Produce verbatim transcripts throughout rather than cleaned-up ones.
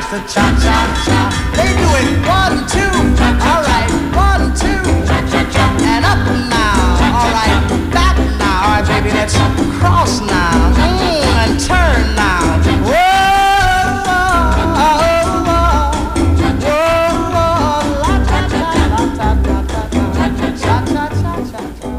likes to cha-cha-cha. They do it one, two, all right, one, two, and up now, all right, back now, all right, baby, let's cross now, mm, and turn now. Whoa, whoa, whoa, cha-cha-cha-cha-cha-cha-cha-cha-cha.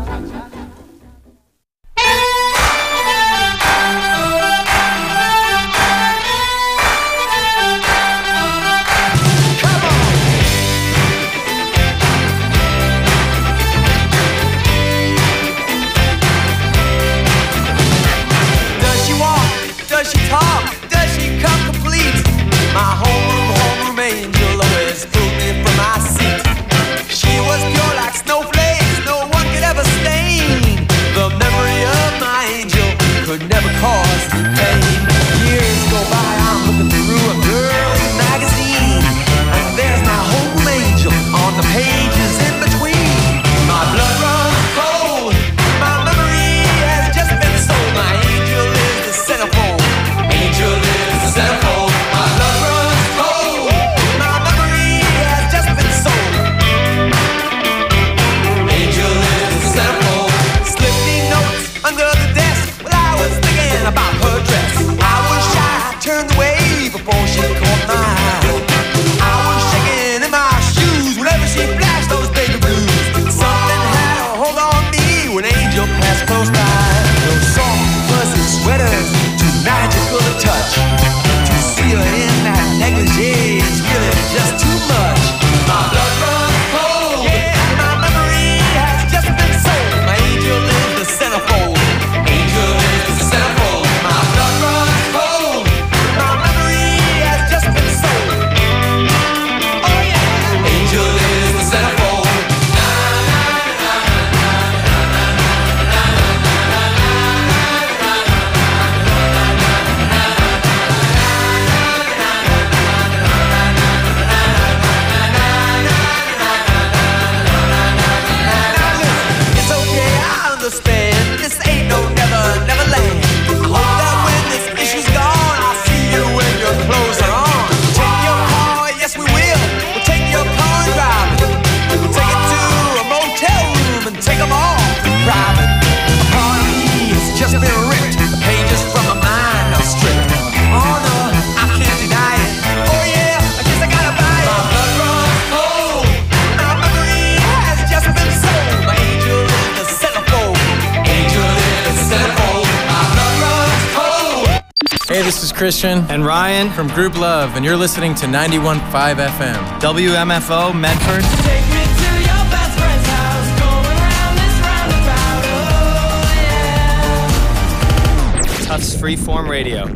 Hey, this is Christian and Ryan from Group Love, and you're listening to ninety-one point five F M. W M F O, Medford. Take me to your best friend's house, going around this roundabout, oh yeah. Tufts Freeform Radio.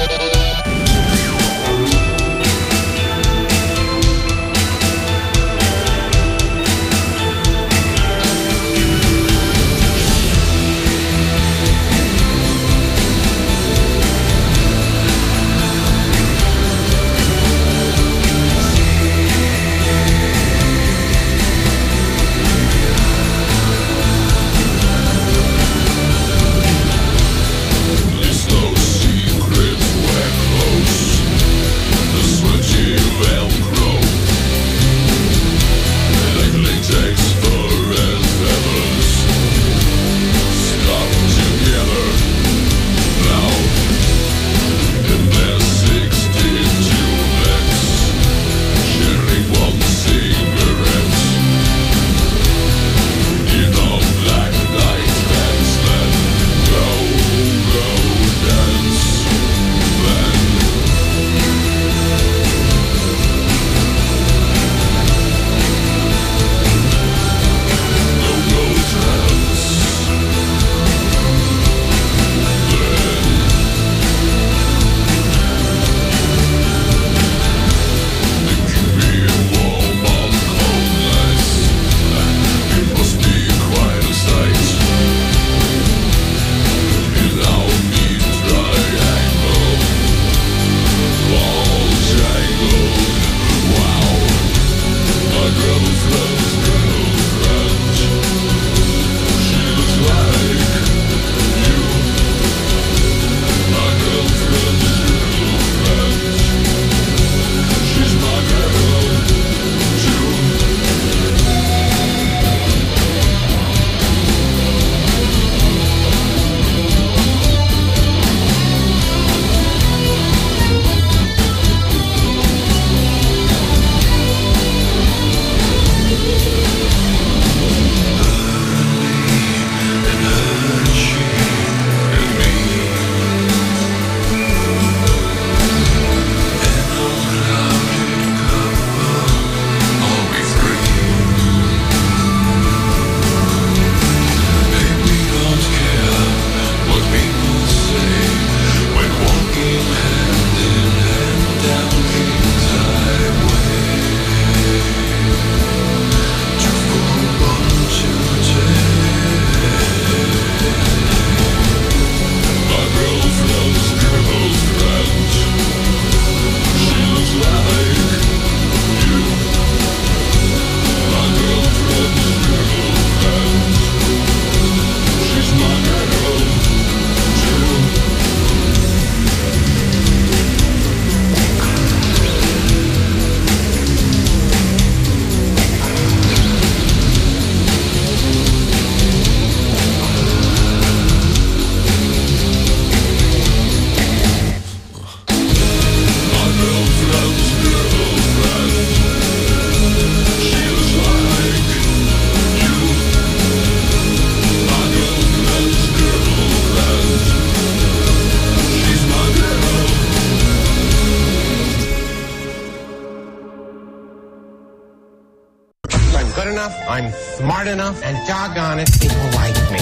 enough, I'm smart enough, and doggone it, people like me.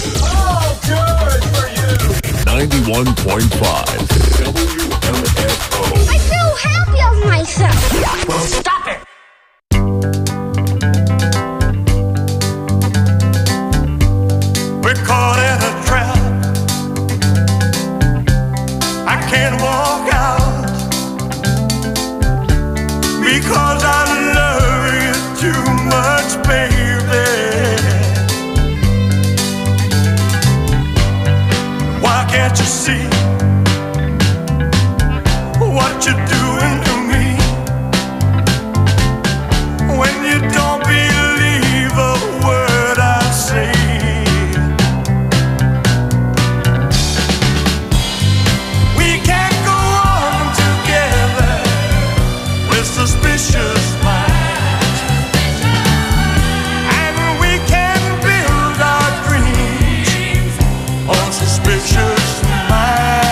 Oh, good for you! ninety-one point five W M F O. I feel happy of myself. Well, stop it! We're caught in a trap. I can't walk out because I love you too much, baby. Why can't you see what you're doing to me when you don't believe a word I say? We can't go on together with suspicious minds, and we can build our dreams on suspicious minds.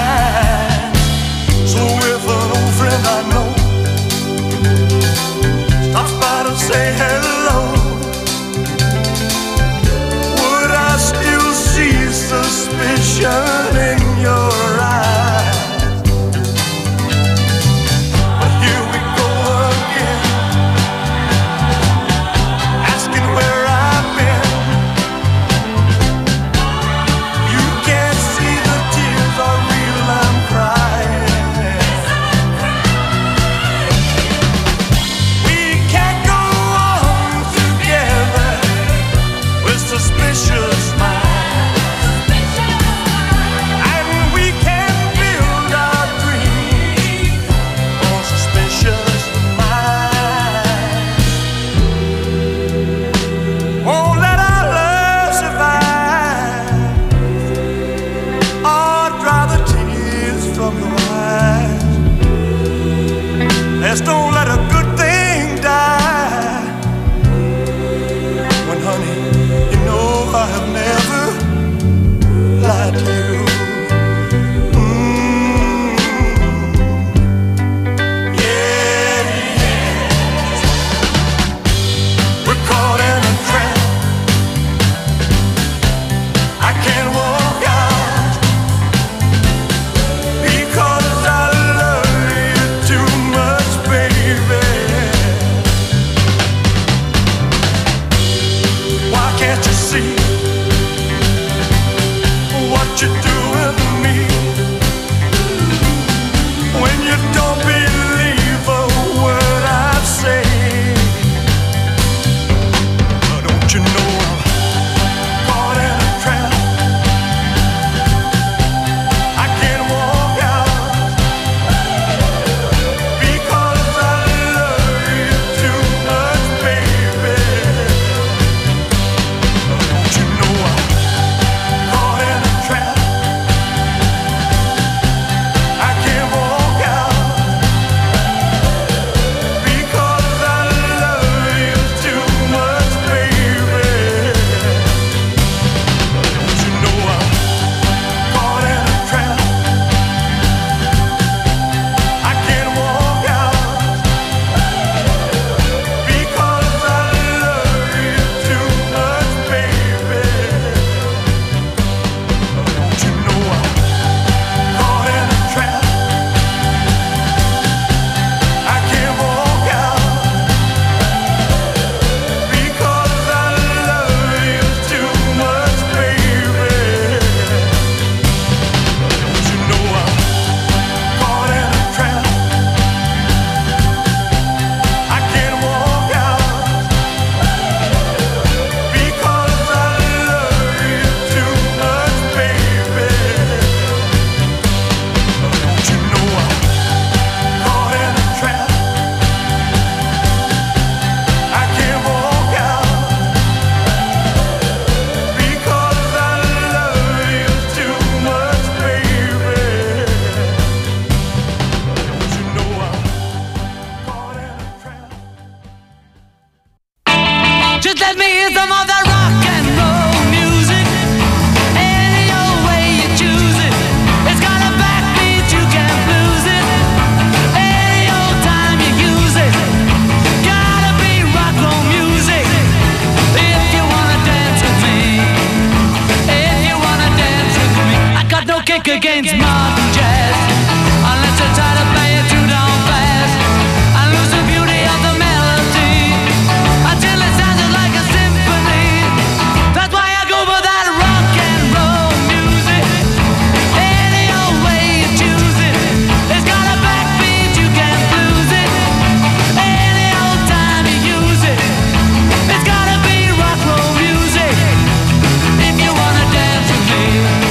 kick against modern jazz, unless you try to play it too down fast and lose the beauty of the melody until it sounded like a symphony. That's why I go for that rock and roll music. Any old way you choose it, it's got a backbeat, you can't lose it. Any old time you use it, it's gotta be rock roll music. If you wanna dance with me,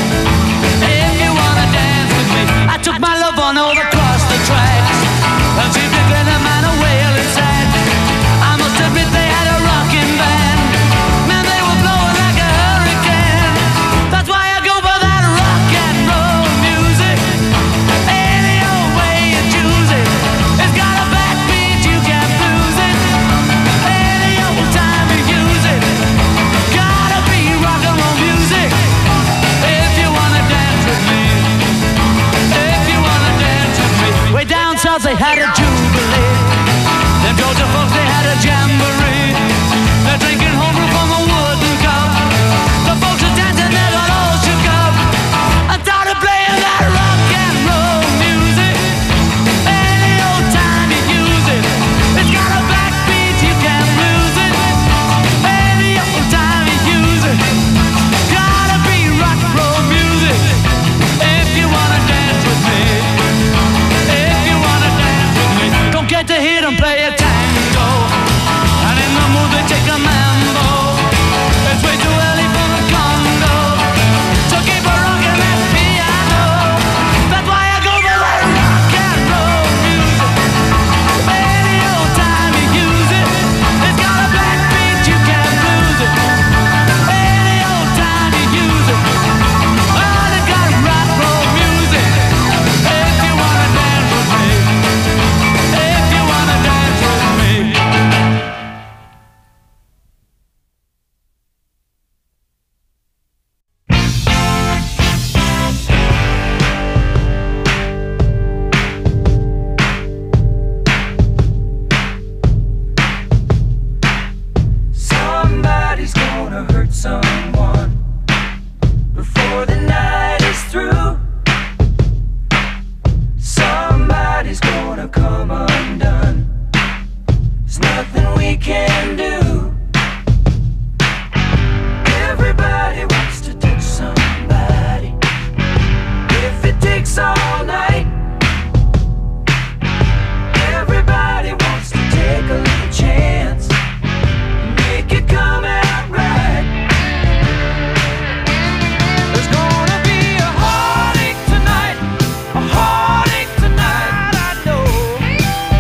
if you wanna dance with me, I took my love on over across the tracks, and she could get a man a whale inside. I must admit they had a rocking band, man, they were blowing like a hurricane. That's why I go for that rock and roll music. Any old way you choose it, it's got a backbeat, you can't lose it. Any old time you use it, gotta be rock and roll music. If you wanna dance with me, if you wanna dance with me. Way down south they had a jubilee, them Georgia folks they had a jamboree. They're drinking homebrew from a wooden cup. The folks are dancing, they got all shook up and started playing that rock and roll music. Any old time you use it, it's got a backbeat, you can't lose it. Any old time you use it, gotta be rock and roll music. If you wanna dance with me, if you wanna dance with me, don't get to hear them play a tango, and in the mood they take a mambo. It's way too early for the Congo, so keep a rockin' that piano. That's why I go for that rock and roll music. Any old time you use it, it's got a backbeat, you can't lose it. Any old time you use it, oh, they got rock and roll music. If you wanna dance with me, if you wanna dance with me. Somebody's gonna hurt someone before the night is through. Somebody's gonna come undone. There's nothing we can do. Everybody wants to touch somebody. If it takes all night, everybody wants to take a little chance, make it come out right. There's gonna be a heartache tonight, a heartache tonight, I know.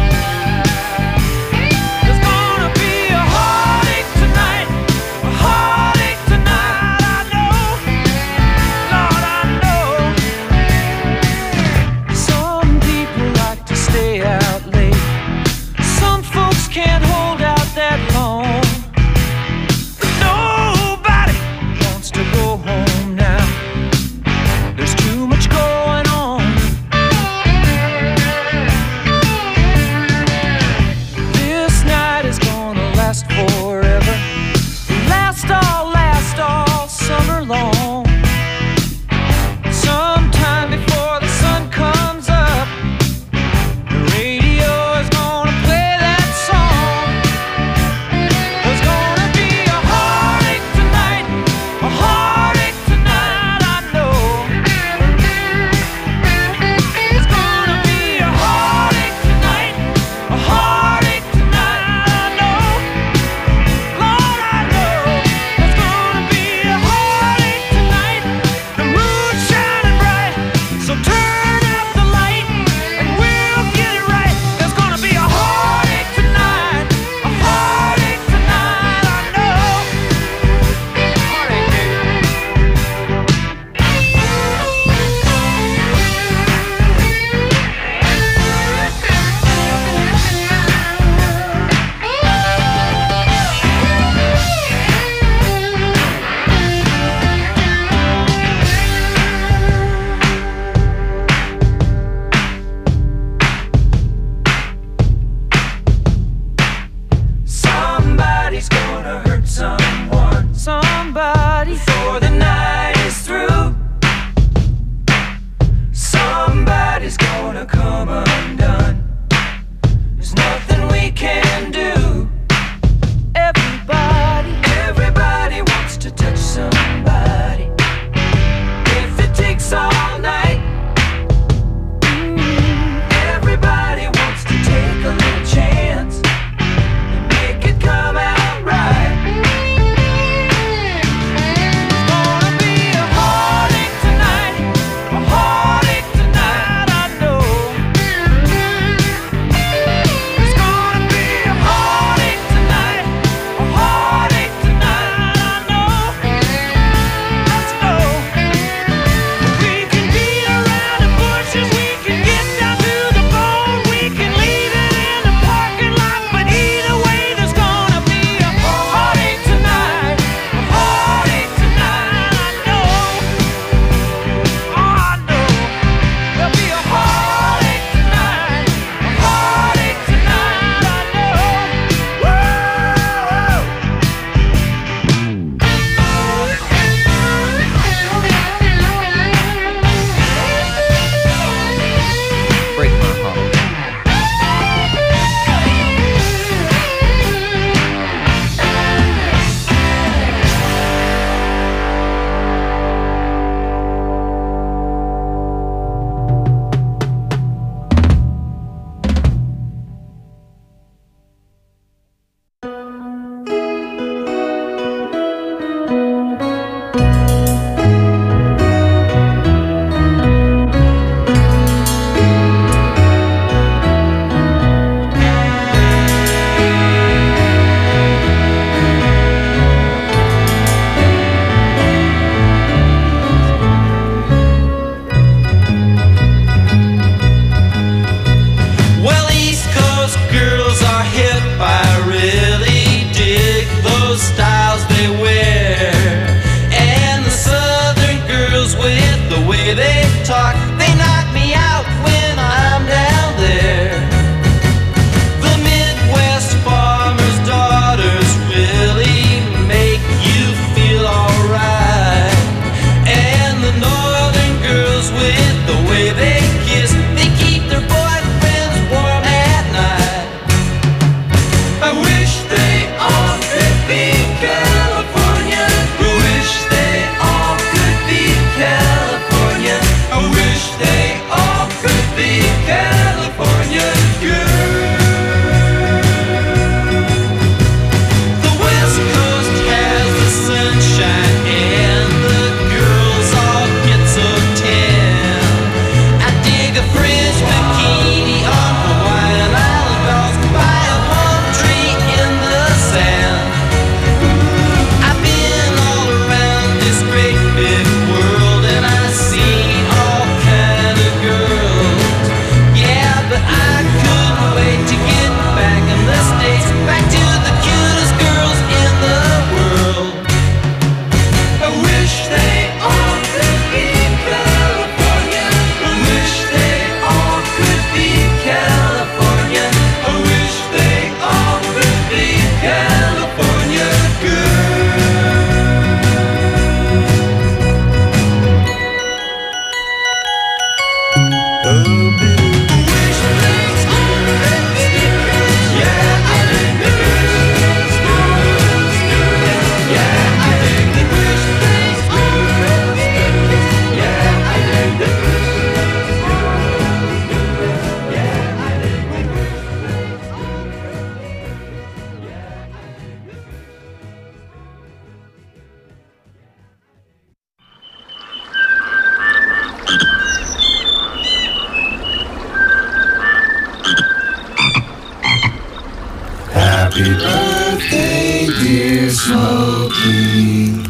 Happy birthday, dear Smokey.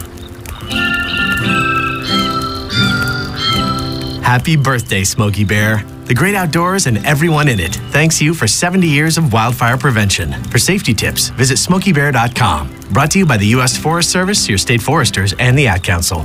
Happy birthday, Smokey Bear. The great outdoors and everyone in it thanks you for seventy years of wildfire prevention. For safety tips, visit smokey bear dot com. Brought to you by the U S Forest Service, your state foresters, and the Ad Council.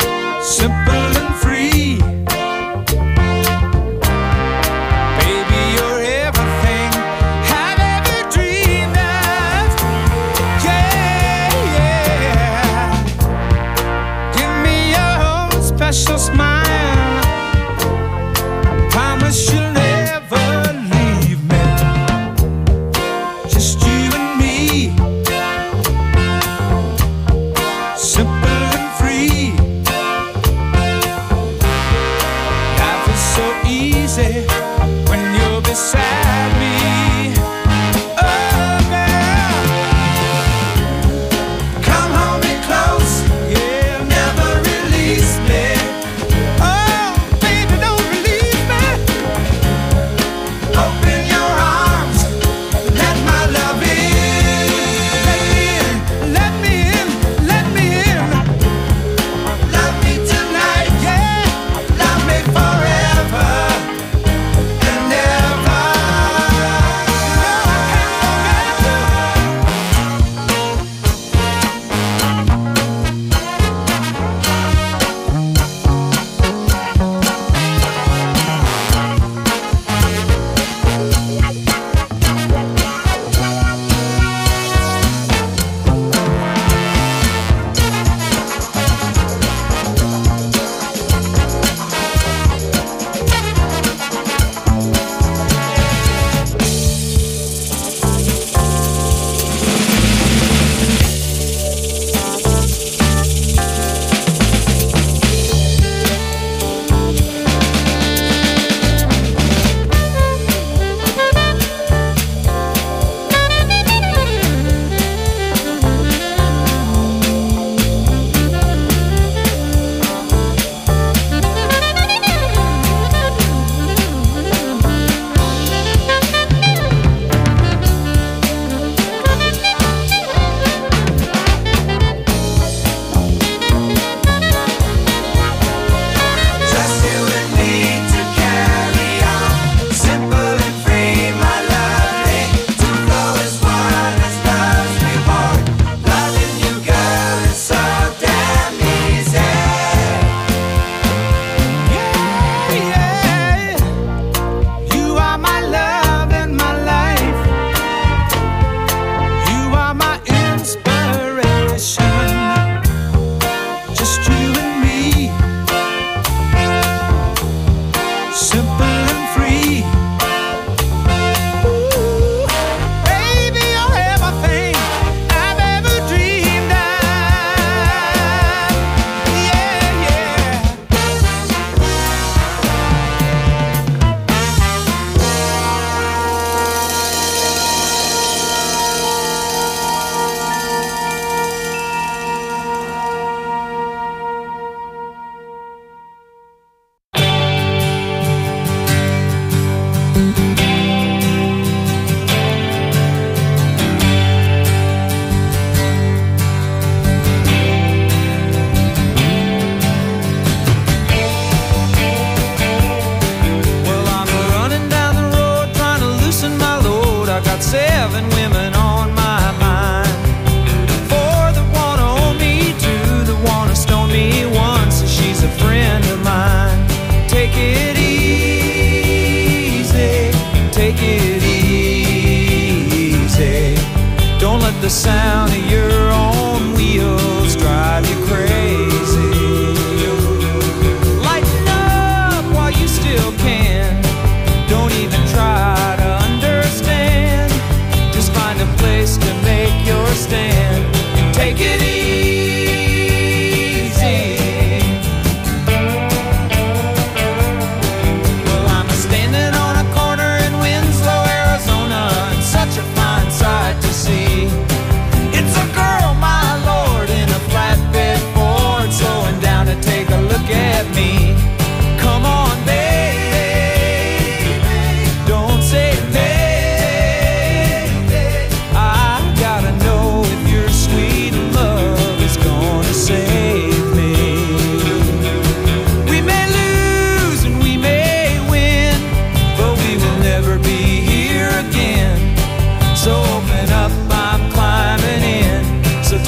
Simple and free, baby.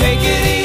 take it easy.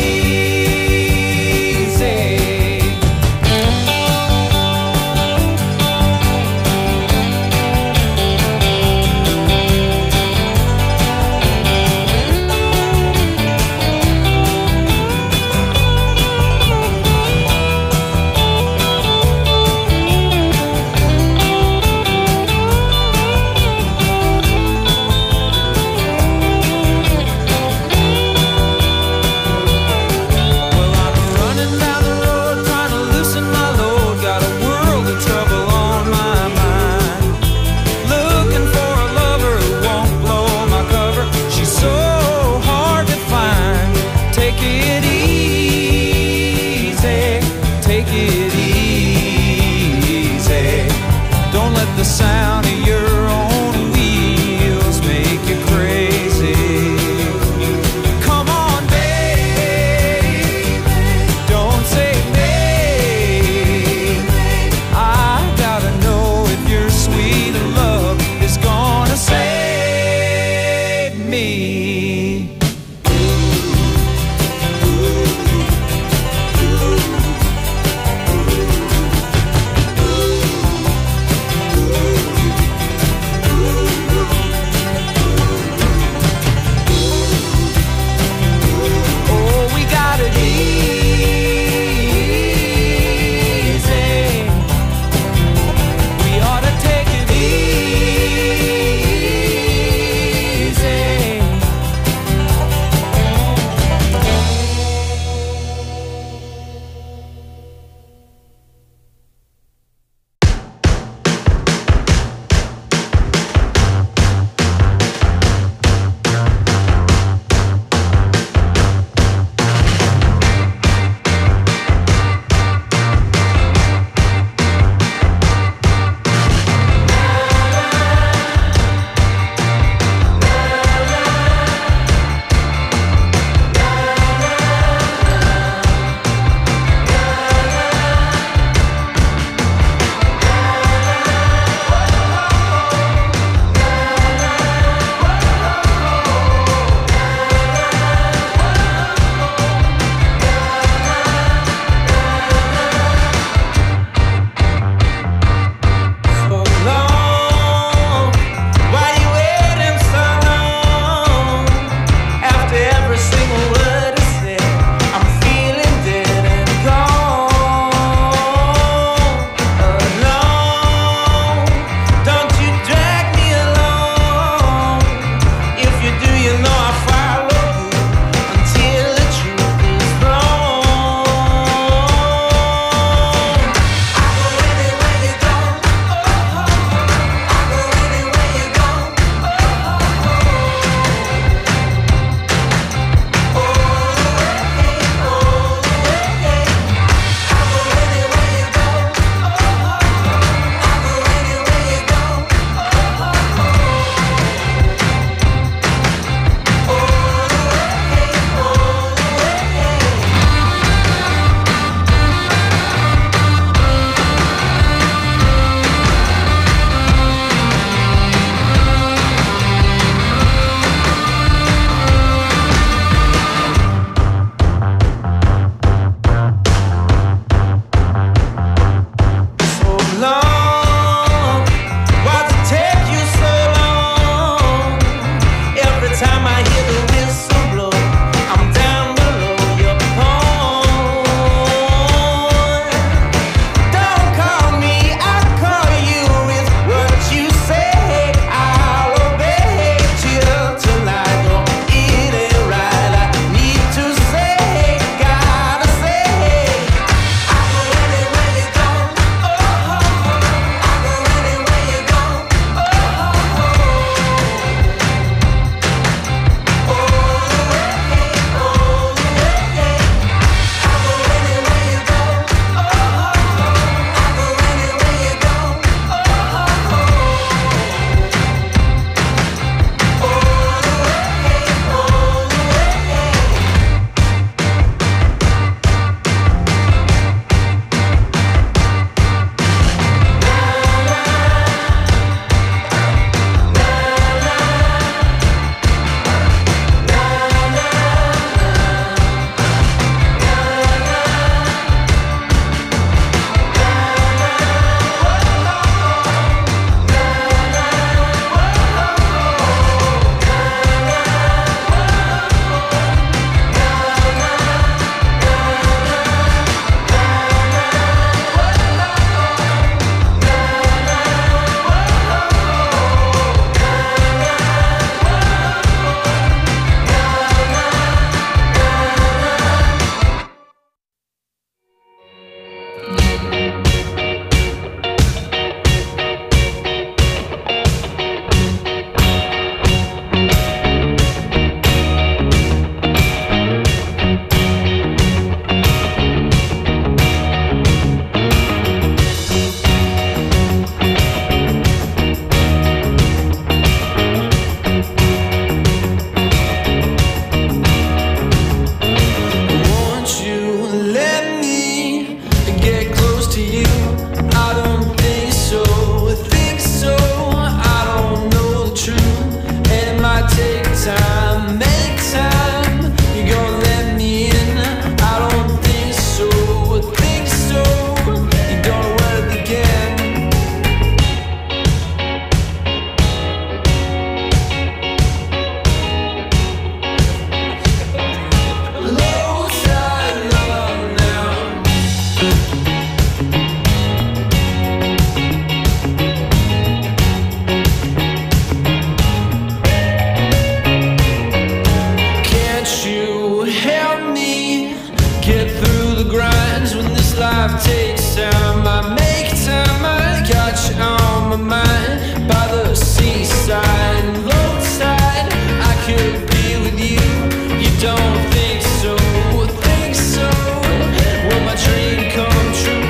life takes time. I make time, I got you on my mind. By the seaside, roadside, I could be with you. You don't think so, think so. Will my dream come true?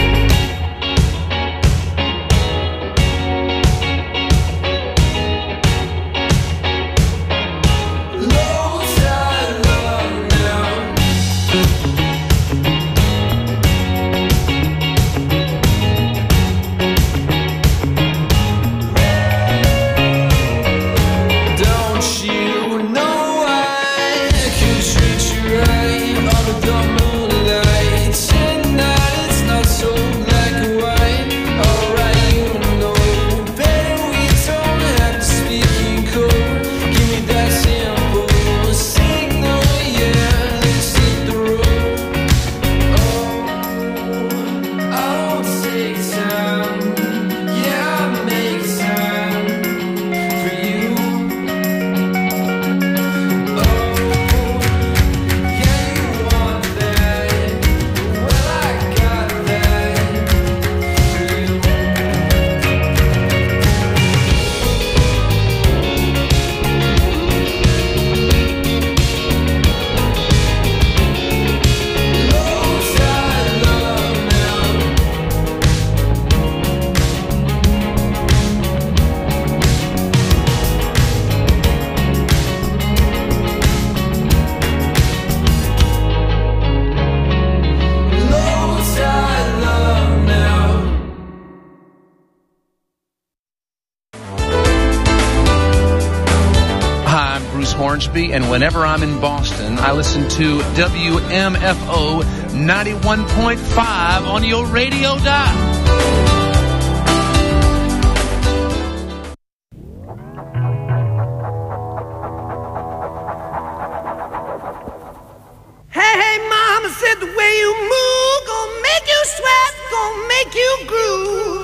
And whenever I'm in Boston, I listen to W M F O ninety-one point five on your radio dial. Hey, hey, mama said the way you move gonna make you sweat, gonna make you groove.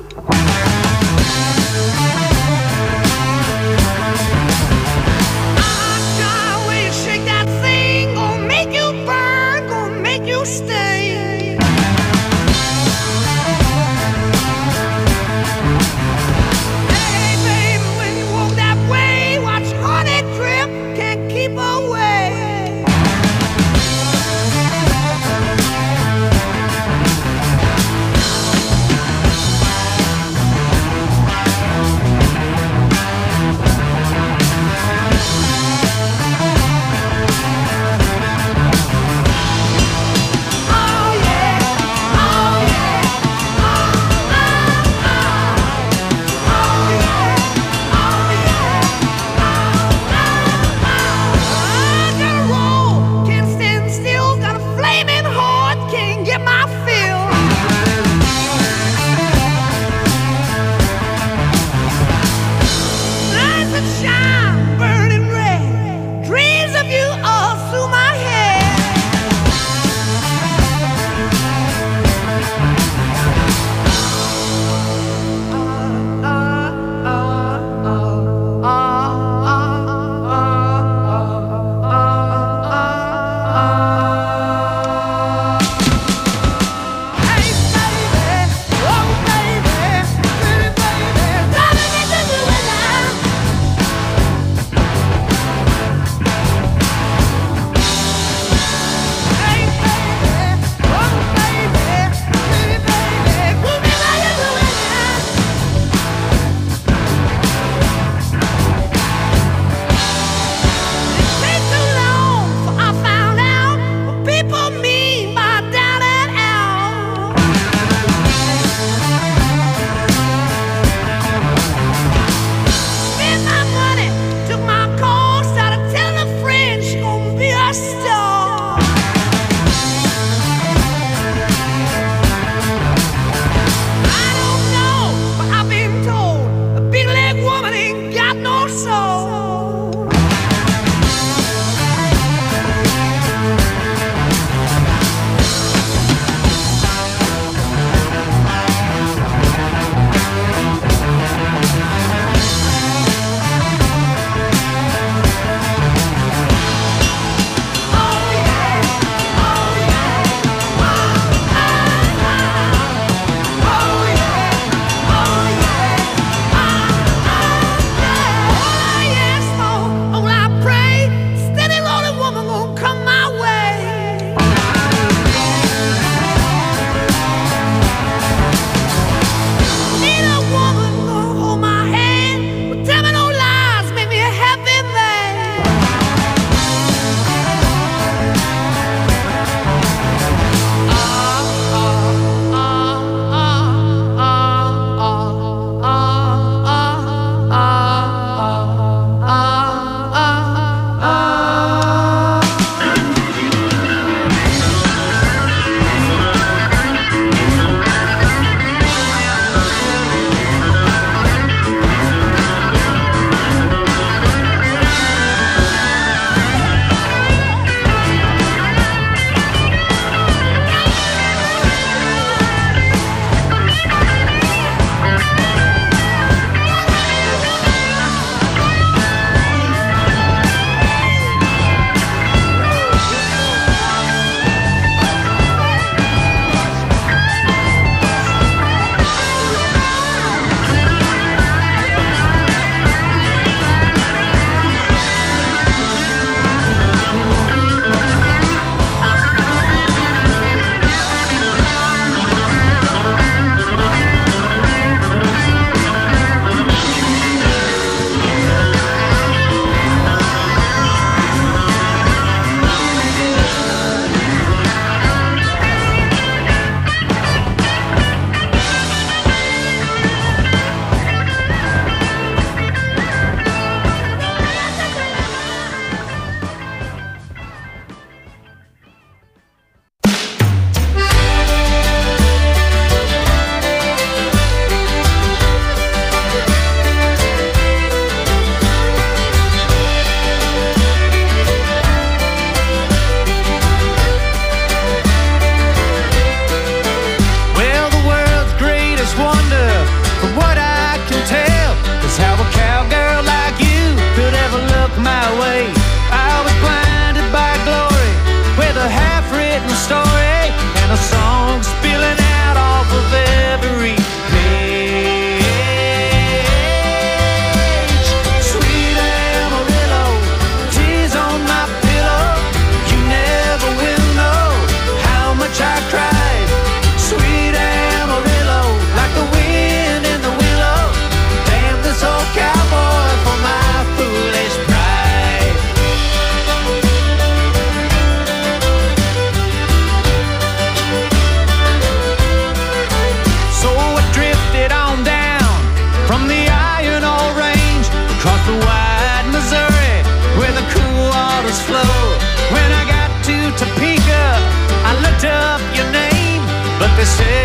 Stay. Hey, baby, when you walk that way, watch honey drip, can't keep away.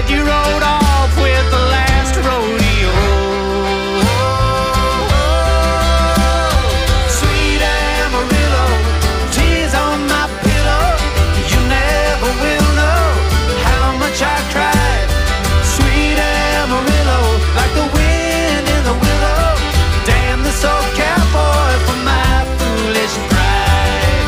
said you rode off with the last rodeo. Sweet Amarillo, tears on my pillow. You never will know how much I cried. Sweet Amarillo, like the wind in the willow. Damn this old cowboy for my foolish pride.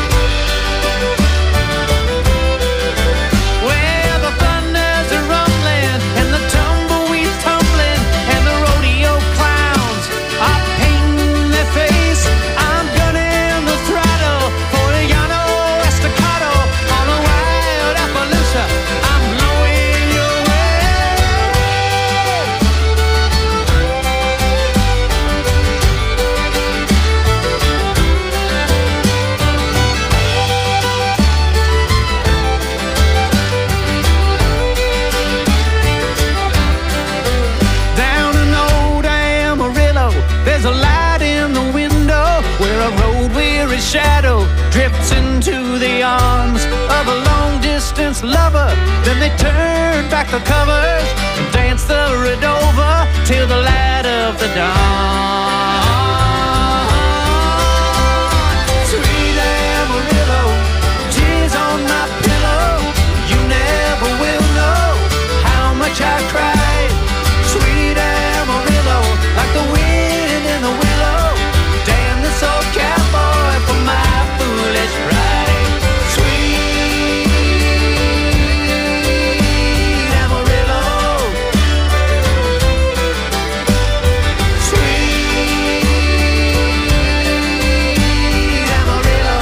Where the thunders are rumbling and the tumbleweeds tumbling and the rodeo clowns are painting their face, I'm gunning the throttle for a Llano Estacado on a wild Appaloosa. I'm blowing your way. Down in old Amarillo, there's a light in the window where a road-weary shadow drifts into the arms of a long-distance lover. Then they turn back the covers and dance the Redova till the light of the dawn. Sweet Amarillo, tears on my pillow. You never will know how much I cried. Sweet Amarillo, like the wind in the willow. Damn this old cowboy for my foolish pride. Sweet Amarillo, sweet Amarillo.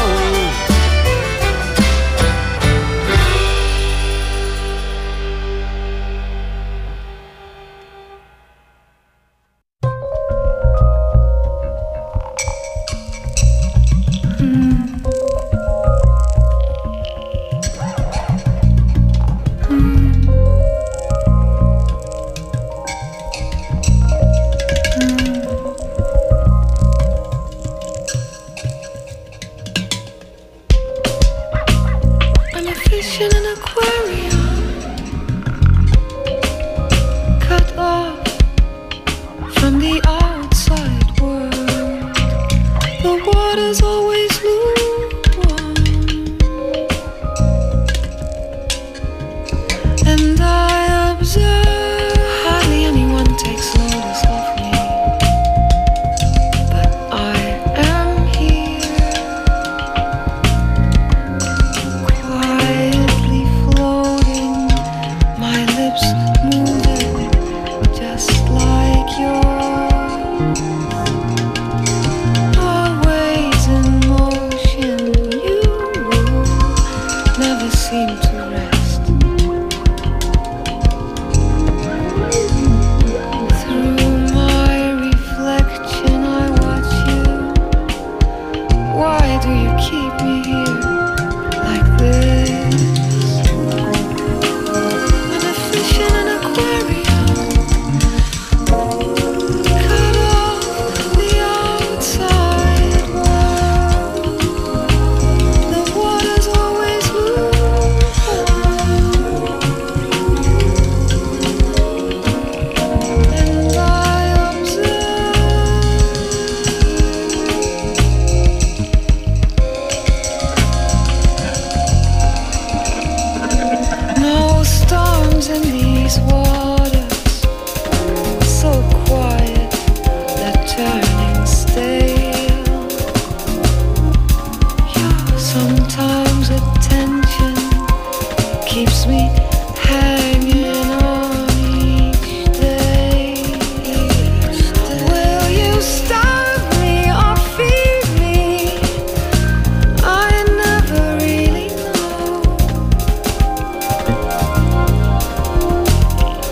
I'm a fish in an aquarium, cut off from the outside world. The water's always lukewarm, and I observe hardly anyone takes notice of me, but I am here, quietly floating, my lips moving just like yours. Always in motion, you never seem to rest. Through my reflection, I watch you. Why do you keep me here like this? I'm a fish in an aquarium, cut off the outside world. The water's always lukewarm, and I observe. No storms in these waters, so quiet, they're turning stale. Yeah, sometimes attention keeps me hanging on each day. Will you starve me or feed me? I never really know.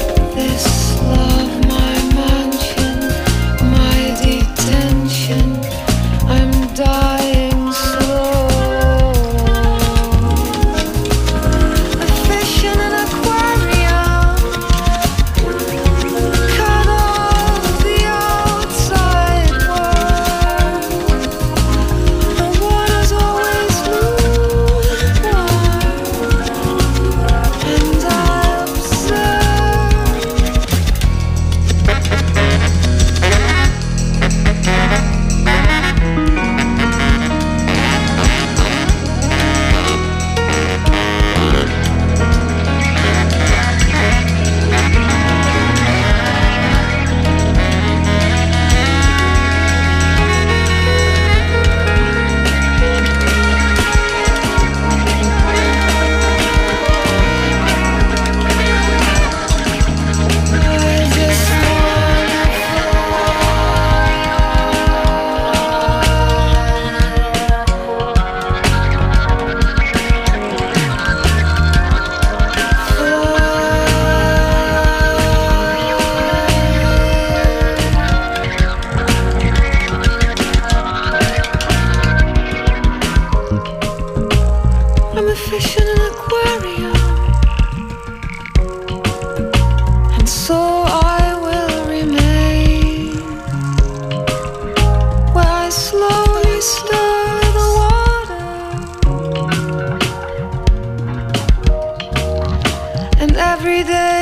aquarium, and so I will remain where I slowly stir the water, and every day